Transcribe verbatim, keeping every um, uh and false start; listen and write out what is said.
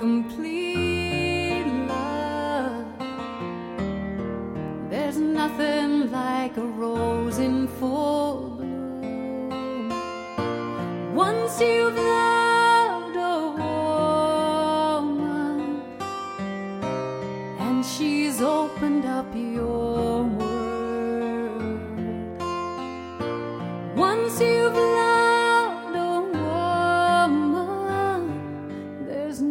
complete love. There's nothing like a rose in full bloom. Once you've loved a woman and she's opened up your